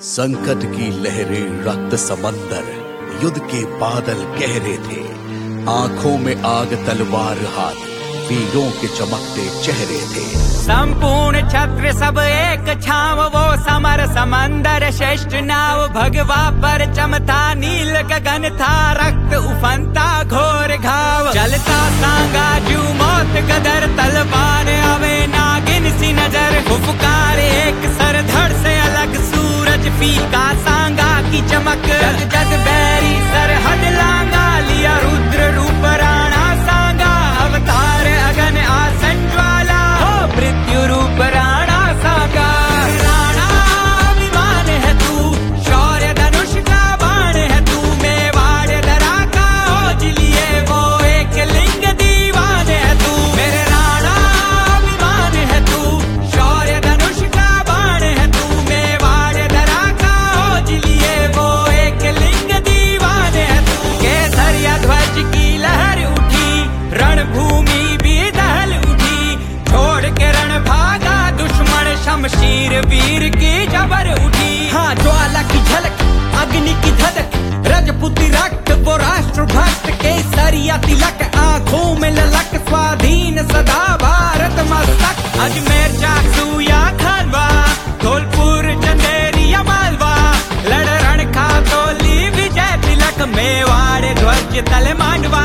संकट की लहरें रक्त समंदर, युद्ध के बादल गहरे थे। आंखों में आग तलवार हाथ, वीरों के चमकते चेहरे थे। संपूर्ण छत्र सब एक छाव, वो समर समंदर श्रेष्ठ नाव। भगवा पर चमता नील गगन था, रक्त उफनता घोर घाव। चलता सांगा जू मौत गदर, तलवार आवे नागिन सी नजर। फुफकार एक सर धड़ से अलग, सूरज फीका सांगा की चमक। जग जग बैरी सरहद लांगा, लिया रुद्र रूप राणा सांगा। अवतार अगन आसन ज्वाला, हो मृत्यु रूप राणा सांगा। राणा अभिमान है तू, शौर्य धनुष का बाण है तू। मेवाड़ दरा का ओज लिए वो एक लिंग दीवान है तू। मेरे राणा अभिमान है तू, शौर्य धनुष का बाण है तू। मेवाड़ दरा का ओज लिए वो एक लिंग दीवान है तू। केसरिया ध्वज की लहर उठी, रणभूमि भी दहल उठी। छोड़ के रण भागा दुश्मन, शमशीर वीर की जबर उठी। हाँ, ज्वाला की झलक, अग्नि की धधक, रजपुती रक्त वो राष्ट्र भक्त। केसरिया तिलक, आंखों में ललक, स्वाधीन सदा भारत मस्तक। अजमेर चाकसू या खानवा, धौलपुर चंदेरी या मालवा। लड़ रण खातौली विजय तिलक, मेवाड़ ध्वज तल मांडवा।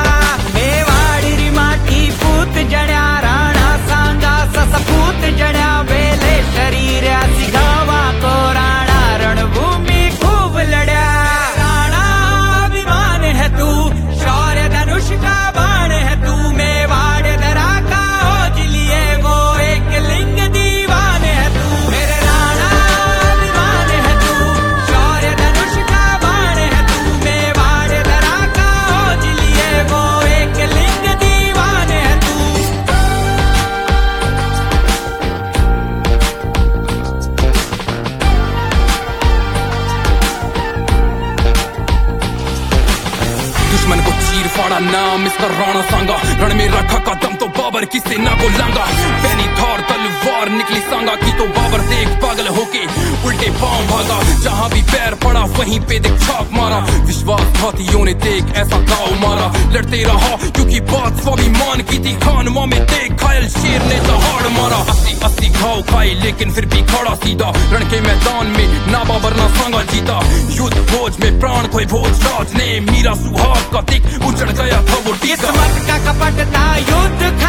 मेवाड़ री माटी पूत जड्या, राणा सांगा ससपूत जड्या। वेले शरीर सिघावा को राणा, रणभूमि खूब लड्या। राणा अभिमान है तू, शौर्य धनुष का बाण है तू। मेवाड़ दरा का ओज लिए वो एक लिंग दीवान है तू। मेरे राणा अभिमान है तू, शौर्य धनुष का बाण है तू। मेवाड़ दरा का ओज लिए वो एक लिंग दीवान है तू। दुश्मन को चीर फाड़ा नाम इसका राणा सांगा। रण में रखा कदम तो बाबर की सेना को लांगा। पहनी थौर तलवार निकली सांगा की, तो बाबर देख पागल होके उल्टे पांव भागा। जहां भी पैर पड़ा वहीं पे देख छाप मारा। विश्वासघातियों ने देख ऐसा घाव मारा। लड़ते रहा क्योंकि बात स्वाभिमान की थी। खानवा में देख घायल शेर ने दहाड़ मारा। 80 घाव खाए लेकिन फिर भी खड़ा सीधा। रण के मैदान में ना बाबर ना सांगा जीता। युद्ध भोज में प्राण खोए भोजराज ने, मीरा सुहाग का दिख उजड़ गया था वो टीका। किस्मत का कपट था युद्ध